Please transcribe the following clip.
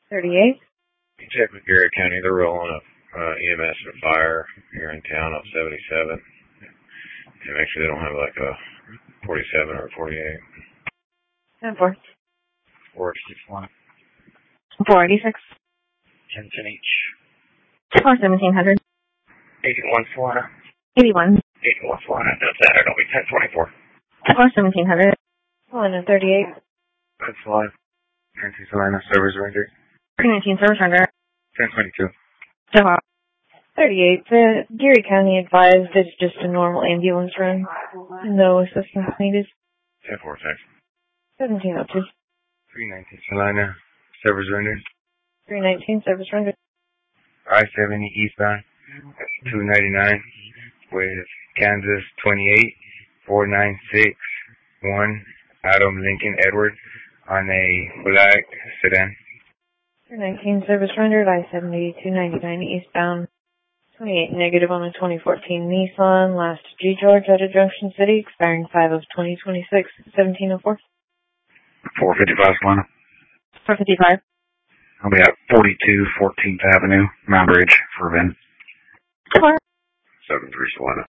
38. Check with Garrett County. They're rolling a EMS for fire here in town on 77. To make sure they don't have like a 47 or a 48. 10-4. 461. 486. 10 each. 1700. 81 Florida. 81. 81 Florida. That's that. It'll be 1024. 1700. 138. That's Florida. 10 Salina. Service rendered. 319 service render. 1022. 38. The Geary County advised it's just a normal ambulance run. No assistance needed. 10-4, thanks. 1702. 319 Salina. Service rendered. 319 service render. I-70 eastbound. 299 with Kansas 28 4961 Adam Lincoln Edward on a black sedan. 319 service rendered. I-70 299 eastbound. 28 negative on a 2014 Nissan. Last G George out of Junction City, expiring 5 of 2026. 1704. 455 Solana. 455. I'll be at 42 14th Avenue, Mount Ridge for Ben. 4. 73 Solana.